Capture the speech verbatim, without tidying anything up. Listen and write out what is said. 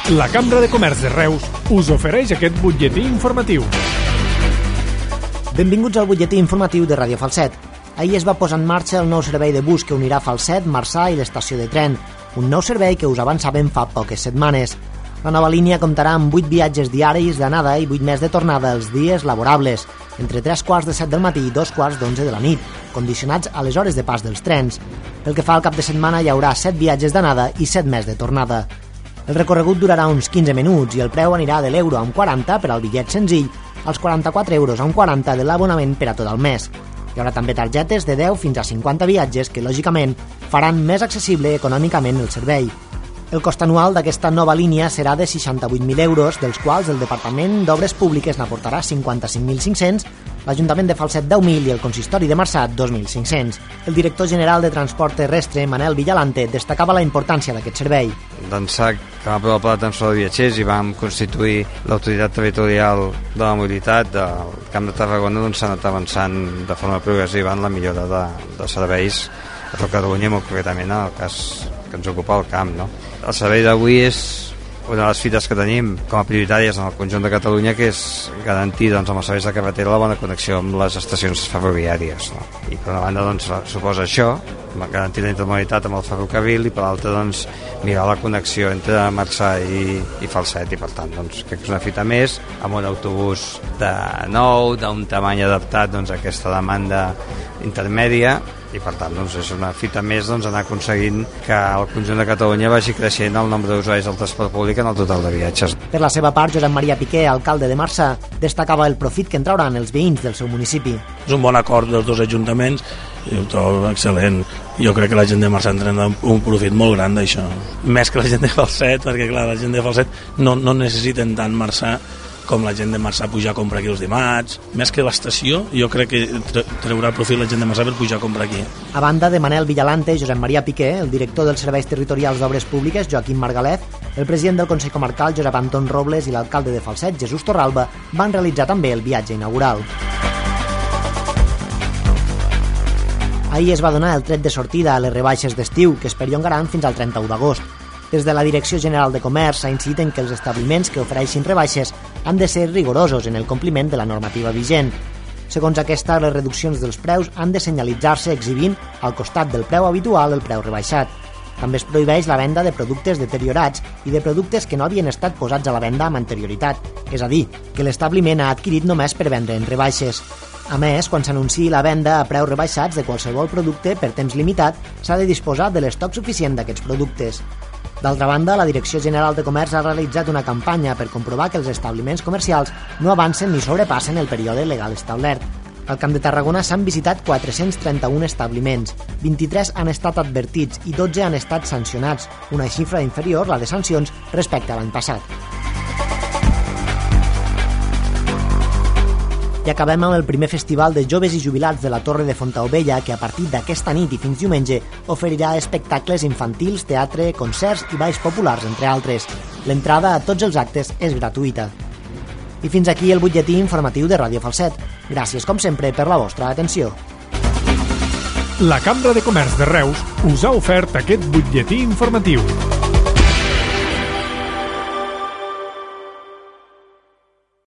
La Cambra de Comerç de Reus us ofereix aquest butlletí informatiu. Benvinguts al butlletí informatiu de Ràdio Falset. Ahir es va posar en marxa el nou servei de bus que unirà Falset, Marçà i l'estació de tren. Un nou servei que us avançàvem fa poques setmanes. La nova línia comptarà amb vuit viatges diaris d'anada i vuit més de tornada els dies laborables, entre tres quarts de set del matí i dos quarts d'onze de la nit, condicionats a les hores de pas dels trens. Pel que fa al cap de setmana hi haurà set viatges d'anada i set més de tornada. El recorregut durarà uns quinze minuts i el preu anirà de l'euro a un quaranta per al bitllet senzill als quaranta-quatre euros a un quaranta de l'abonament per a tot el mes. Hi haurà també targetes de deu fins a cinquanta viatges que, lògicament, faran més accessible econòmicament el servei. El cost anual d'aquesta nova línia serà de seixanta-vuit mil euros, dels quals el Departament d'Obres Públiques n'aportarà cinquanta-cinc mil cinc-cents, l'Ajuntament de Falset deu mil i el Consistori de Marçà dos mil cinc-cents. El director general de Transport Terrestre, Manel Villalante, destacava la importància d'aquest servei. D'ençà que vam aprovar el pla de transport de viatgers i vam constituir l'autoritat territorial de la mobilitat del Camp de Tarragona, doncs s'ha anat avançant de forma progressiva en la millora de, de serveis a tot Catalunya, molt concretament en el cas que ens ocupa el camp, no? El servei d'avui és una de les fites que tenim com a prioritàries en el conjunt de Catalunya, que és garantir doncs, amb els serveis de carretera la bona connexió amb les estacions ferroviàries, no? I per una banda doncs, suposa això, garantir la intermodalitat amb el ferrocarril, i per l'altra doncs, mirar la connexió entre Marçà i, i Falset, i per tant doncs, crec que és una fita més amb un autobús de nou, d'un tamany adaptat doncs, a aquesta demanda intermèdia, i per tant doncs, és una fita més doncs, anar aconseguint que el conjunt de Catalunya vagi creixent el nombre d'usuaris del transport públic en el total de viatges. Per la seva part, Josep Maria Piqué, alcalde de Marçà, destacava el profit que en trauran els veïns del seu municipi. És un bon acord dels dos ajuntaments i ho trobo excel·lent. Jo crec que la gent de Marçà en tindrà un profit molt gran d'això. Més que la gent de Falset, perquè clar, la gent de Falset no, no necessiten tant Marçà com la gent de Marçà pujar a comprar aquí els dimarts. Més que l'estació, jo crec que treurà profit la gent de Marçà per pujar a comprar aquí. A banda de Manel Villalante, Josep Maria Piqué, el director dels Serveis Territorials d'Obres Públiques, Joaquim Margalef, el president del Consell Comarcal, Josep Anton Robles, i l'alcalde de Falset, Jesús Torralba, van realitzar també el viatge inaugural. Ahir es va donar el tret de sortida a les rebaixes d'estiu, que es perllongaran fins al trenta-u d'agost. Des de la Direcció General de Comerç s'ha incidit en que els establiments que ofereixin rebaixes han de ser rigorosos en el compliment de la normativa vigent. Segons aquesta, les reduccions dels preus han de senyalitzar-se exhibint al costat del preu habitual el preu rebaixat. També es prohibeix la venda de productes deteriorats i de productes que no havien estat posats a la venda amb anterioritat, és a dir, que l'establiment ha adquirit només per vendre en rebaixes. A més, quan s'anunciï la venda a preus rebaixats de qualsevol producte per temps limitat, s'ha de disposar de l'estoc suficient d'aquests productes. D'altra banda, la Direcció General de Comerç ha realitzat una campanya per comprovar que els establiments comercials no avancen ni sobrepassen el període legal establert. Al Camp de Tarragona s'han visitat quatre-cents trenta-un establiments, vint-i-tres han estat advertits i dotze han estat sancionats, una xifra inferior, la de sancions, respecte a l'any passat. I acabem amb el primer festival de joves i jubilats de la Torre de Fontaubella, que a partir d'aquesta nit i fins diumenge oferirà espectacles infantils, teatre, concerts i balls populars, entre altres. L'entrada a tots els actes és gratuïta. I fins aquí el butlletí informatiu de Ràdio Falset. Gràcies, com sempre, per la vostra atenció. La Cambra de Comerç de Reus us ha ofert aquest butlletí informatiu.